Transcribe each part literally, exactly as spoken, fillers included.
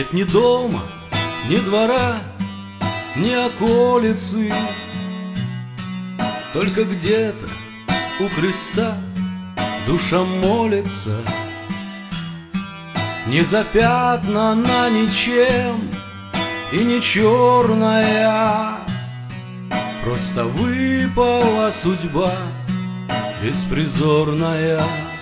Нет ни дома, ни двора, ни околицы, только где-то у креста душа молится. Не запятнана ничем и не черная, просто выпала судьба беспризорная.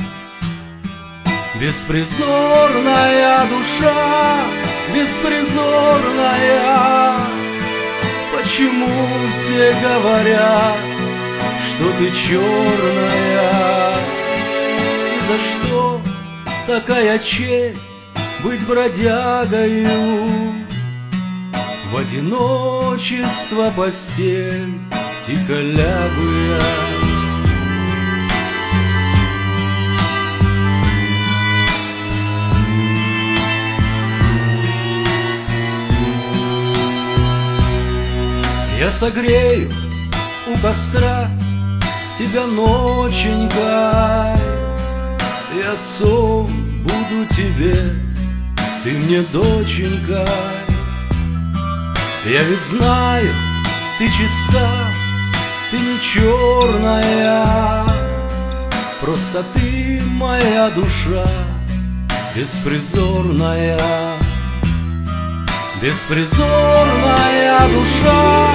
Беспризорная душа, беспризорная, почему все говорят, что ты черная? И за что такая честь быть бродягою? В одиночество постель тихо лягу я. Я согрею у костра тебя ноченькой, и отцом буду тебе, ты мне доченькой. Я ведь знаю, ты чиста, ты не черная, просто ты моя душа беспризорная. Беспризорная душа,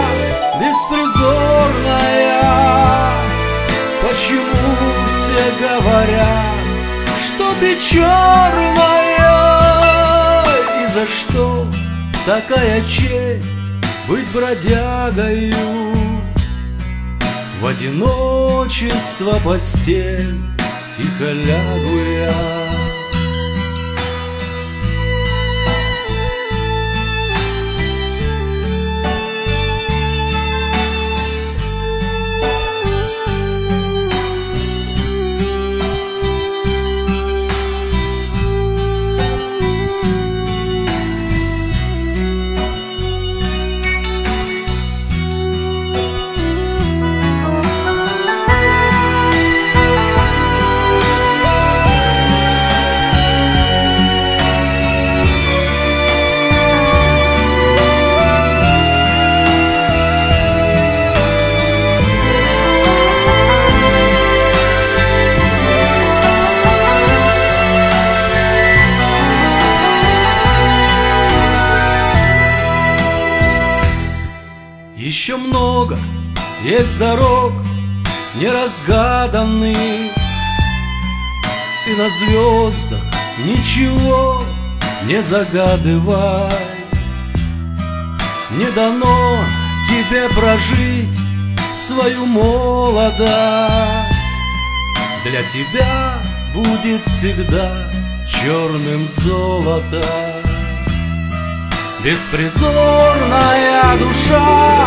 беспризорная, почему все говорят, что ты черная? И за что такая честь быть бродягою? В одиночество постель тихо лягу я. Еще много есть дорог неразгаданных, и на звездах ничего не загадывай. Не дано тебе прожить свою молодость, для тебя будет всегда черным золото. Беспризорная душа,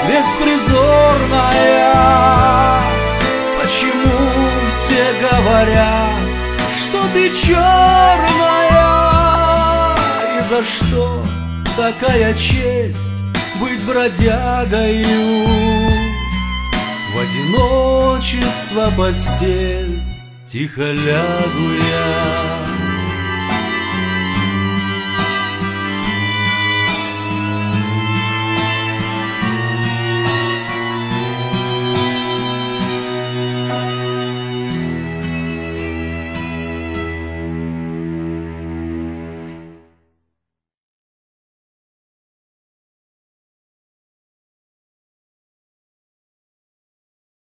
беспризорная, почему все говорят, что ты черная? И за что такая честь быть бродягою? В одиночество постель тихо лягу я.